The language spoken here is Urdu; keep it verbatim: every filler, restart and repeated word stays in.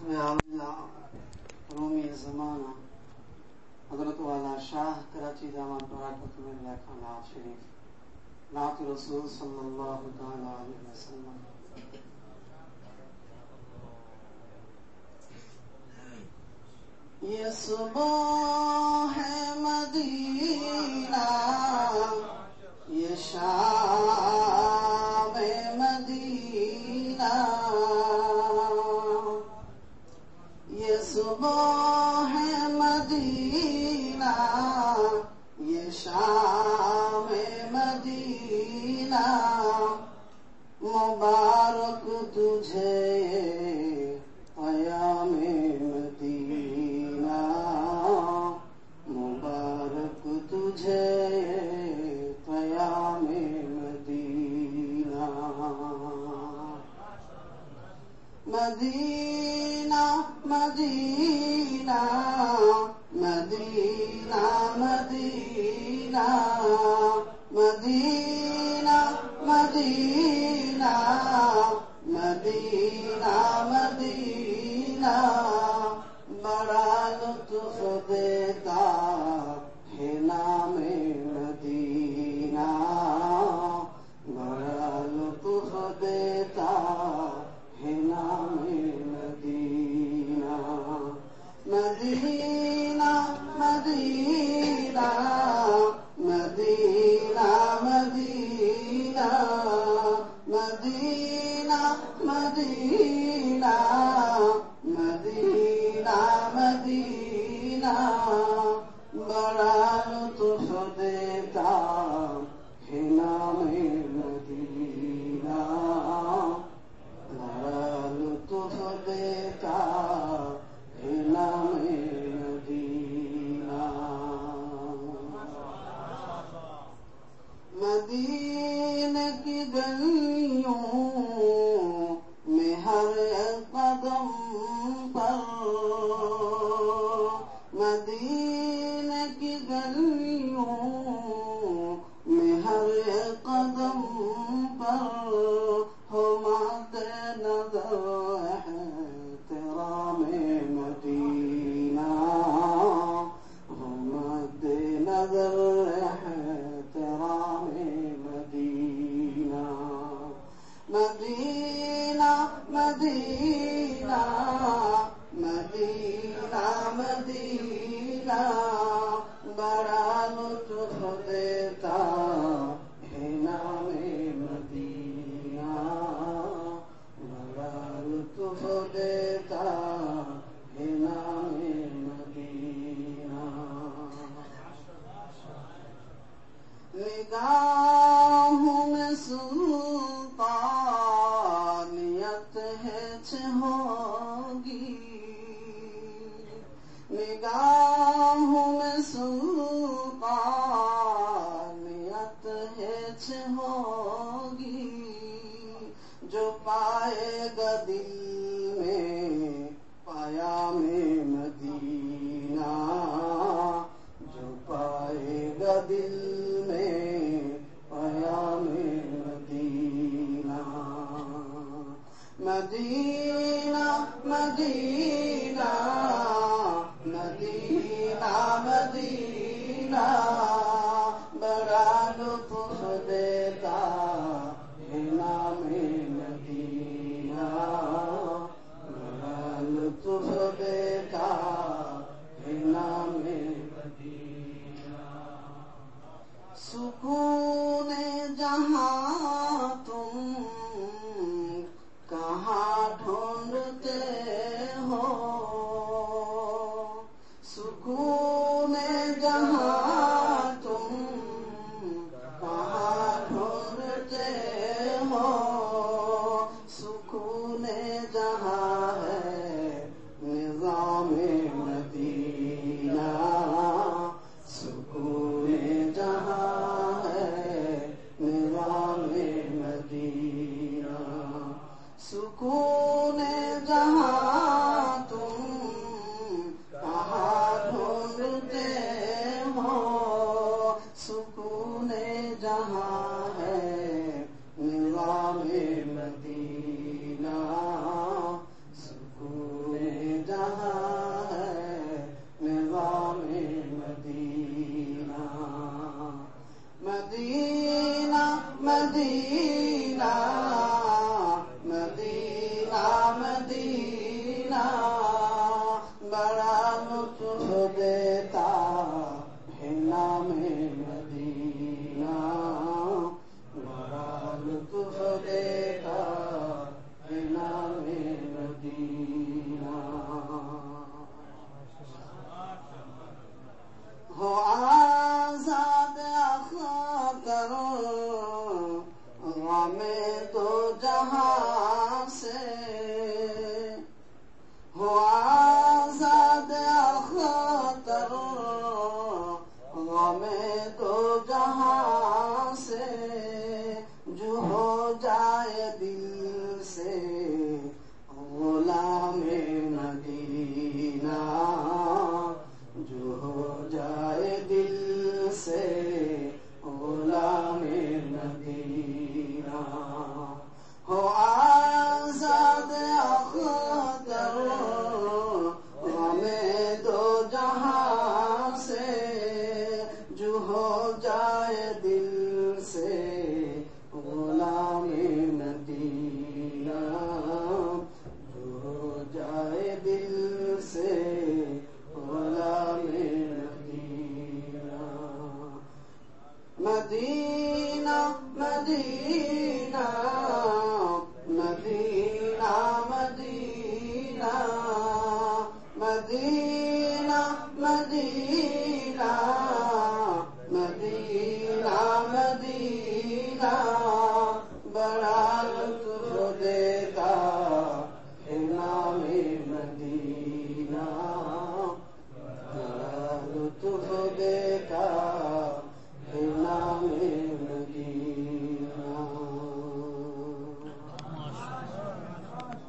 رومی زمانہ حضرت والا شاہ کراچی جامع براکت میں لکھا نعت شریف، نعت رسول صلی اللہ تعالی علیہ وسلم۔ یہ صبح ہے مدینہ، یہ شام مدینہ، یہ صبح ہے مدینہ، یہ شام مدینہ، مبارک تجھے قیام مدینہ، مبارک تجھے قیام مدینہ۔ مدینہ مدینہ مدینہ مدینہ مدینہ مدینہ مدینہ مدینہ، بڑا لطف دیتا ہے نام مدینہ، بڑا لطف دیتا ہے نام مدینہ۔ مدینہ مدینہ مدینہ مدینہ مدینہ مدینہ مدینہ مدینہ، بڑا لطف دیتا ہے نام مدینہ، بڑا لطف دیتا ہے نام مدینہ۔ مدینے کی گلیوں میں ہر قدم پر، مدینے کی گلیوں میں ہر قدم پر، ہو مد نظر احترام مدینہ، ہو مد نظر احترام مدینہ۔ مدینہ مدینہ مدینہ مدینہ، بڑا لطف دیتا ہے نام مدینہ، بڑا لطف دیتا ہے نام مدینہ۔ نگاہوں میں سلطانیت ہے چھوگی، نگاہوں میں سلطانیت ہے چھوگی، جو پائے گا دل میں پیام مدینہ، جو پائے گا دل میں پیام مدینہ۔ مدینہ مدینہ مدینہ مدینہ، بڑا لطف دیتا ہے نام مدینہ، بڑا لطف دیتا ہے نام مدینہ۔ سکون جہاں تم کہاں ڈھونڈتے ہو، مدینہ